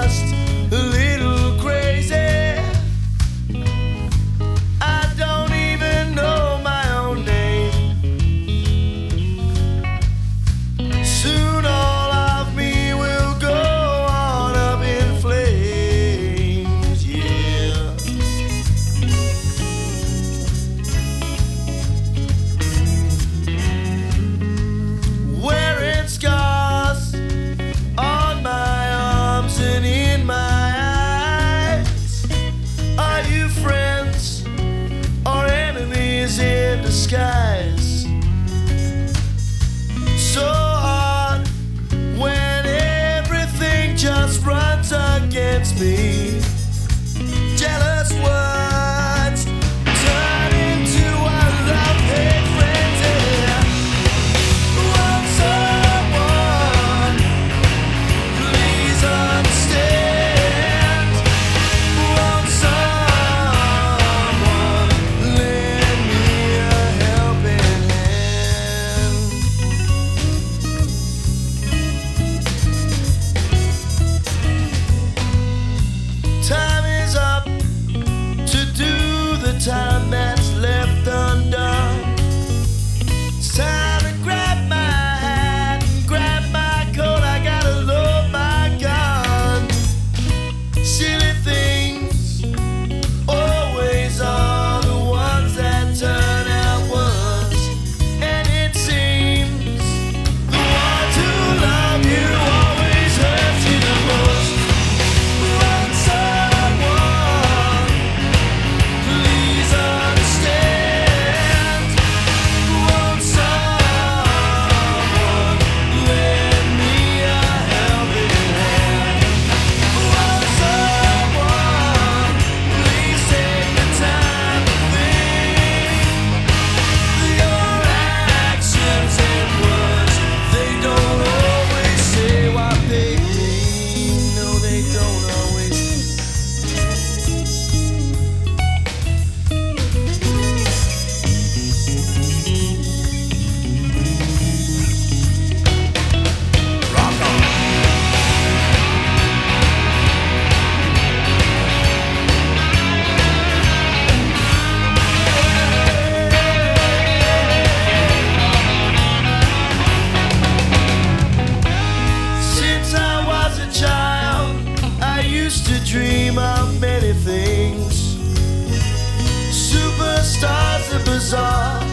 just a little crazy. I don't even know my own name. Soon all of me will go on up in flames, yeah. Wearing scars on my arms and in my eyes. Are you friends or enemies in disguise? So hard when everything just runs against me. Jealous words turn into a love-hate frenzy. Won't someone please understand? Won't someone lend me a helping hand? Time is up to do the time that's left undone. It's time to grab my hat and grab my coat. I gotta load my gun. Silly things always are the ones that turn out worse. And it seems the ones who love you always hurt you the most. Won't someone please understand? Won't someone lend me a helping hand? Won't someone please take the time to think? Your actions and words, they don't always say what they mean. No, they don't always. Rock on. Since I was a child, I used to dream of many things. Superstars, the bizarre,